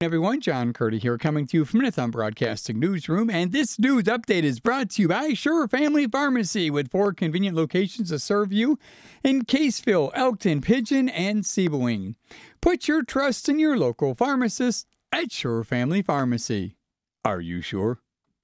Everyone, John Curdy here, coming to you from the Thumb Broadcasting Newsroom, and this news update is brought to you by Sure Family Pharmacy, with 4 convenient locations to serve you in Caseville, Elkton, Pigeon, and Sebring. Put your trust in your local pharmacist at Sure Family Pharmacy. Are you sure?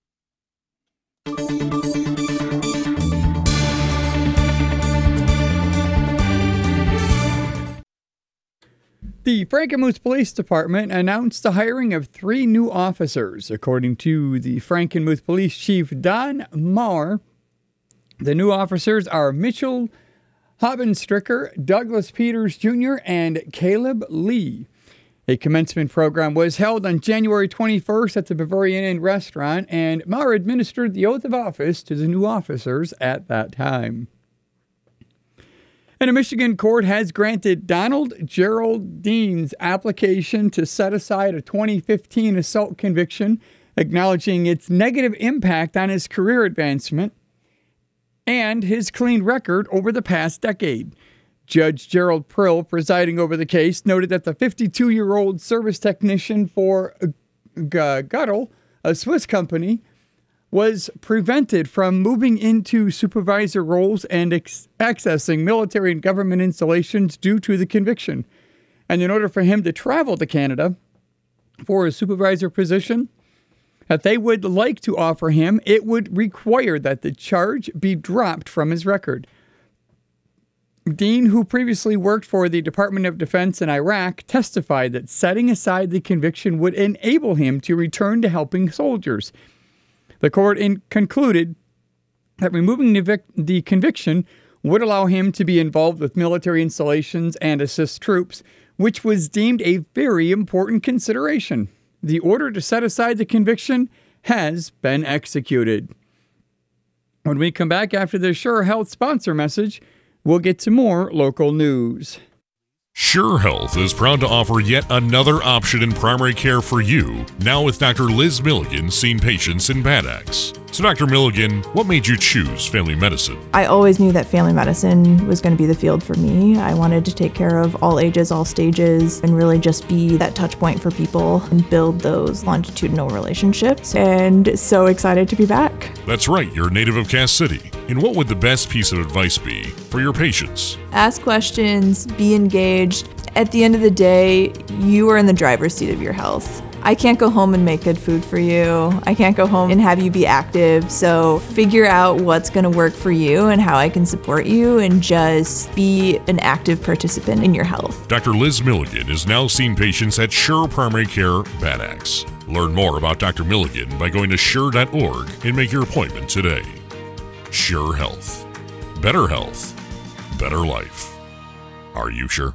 The Frankenmuth Police Department announced the hiring of 3 new officers. According to the Frankenmuth Police Chief Don Maher, the new officers are Mitchell Hobbenstricker, Douglas Peters Jr., and Caleb Lee. A commencement program was held on January 21st at the Bavarian Inn restaurant, and Maher administered the oath of office to the new officers at that time. And a Michigan court has granted Donald Geraldines application to set aside a 2015 assault conviction, acknowledging its negative impact on his career advancement and his clean record over the past decade. Judge Gerald Prill, presiding over the case, noted that the 52-year-old service technician for Guttel, a Swiss company, was prevented from moving into supervisor roles and accessing military and government installations due to the conviction. And in order for him to travel to Canada for a supervisor position that they would like to offer him, it would require that the charge be dropped from his record. Dean, who previously worked for the Department of Defense in Iraq, testified that setting aside the conviction would enable him to return to helping soldiers. The court concluded that removing the conviction would allow him to be involved with military installations and assist troops, which was deemed a very important consideration. The order to set aside the conviction has been executed. When we come back after the Sure Health sponsor message, we'll get to more local news. Sure Health is proud to offer yet another option in primary care for you, now with Dr. Liz Milligan seeing patients in Bad Axe. So Dr. Milligan, what made you choose family medicine? I always knew that family medicine was going to be the field for me. I wanted to take care of all ages, all stages, and really just be that touch point for people and build those longitudinal relationships. And so excited to be back. That's right, you're a native of Cass City. And what would the best piece of advice be for your patients? Ask questions, be engaged. At the end of the day, you are in the driver's seat of your health. I can't go home and make good food for you. I can't go home and have you be active. So figure out what's going to work for you and how I can support you, and just be an active participant in your health. Dr. Liz Milligan is now seeing patients at Sure Primary Care Bad Axe. Learn more about Dr. Milligan by going to sure.org and make your appointment today. Sure Health. Better health. Better life. Are you sure?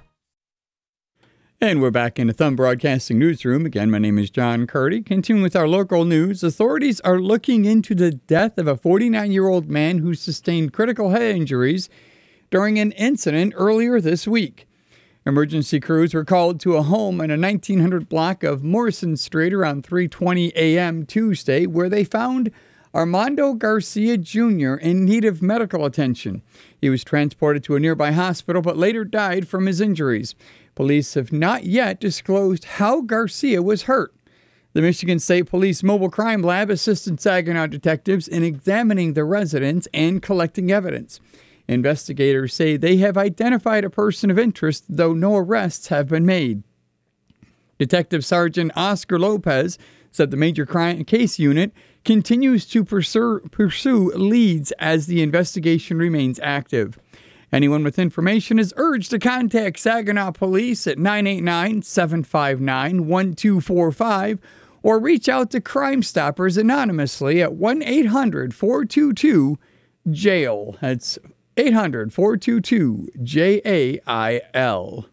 And we're back in the Thumb Broadcasting Newsroom. Again, my name is John Curdy. Continuing with our local news, authorities are looking into the death of a 49-year-old man who sustained critical head injuries during an incident earlier this week. Emergency crews were called to a home in a 1900 block of Morrison Street around 3:20 a.m. Tuesday, where they found Armando Garcia Jr. in need of medical attention. He was transported to a nearby hospital but later died from his injuries. Police have not yet disclosed how Garcia was hurt. The Michigan State Police Mobile Crime Lab assisted Saginaw detectives in examining the residence and collecting evidence. Investigators say they have identified a person of interest, though no arrests have been made. Detective Sergeant Oscar Lopez said the Major Crime Case Unit continues to pursue leads as the investigation remains active. Anyone with information is urged to contact Saginaw Police at 989-759-1245 or reach out to Crime Stoppers anonymously at 1-800-422-JAIL. That's 800-422-JAIL.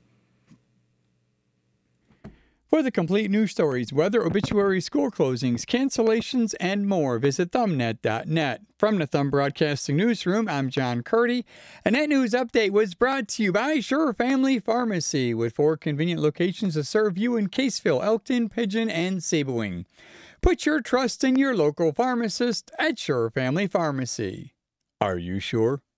For the complete news stories, weather, obituaries, school closings, cancellations, and more, visit thumbnet.net. From the Thumb Broadcasting Newsroom, I'm John Curdy, and that news update was brought to you by Sure Family Pharmacy, with 4 convenient locations to serve you in Caseville, Elkton, Pigeon, and Sebring. Put your trust in your local pharmacist at Sure Family Pharmacy. Are you sure?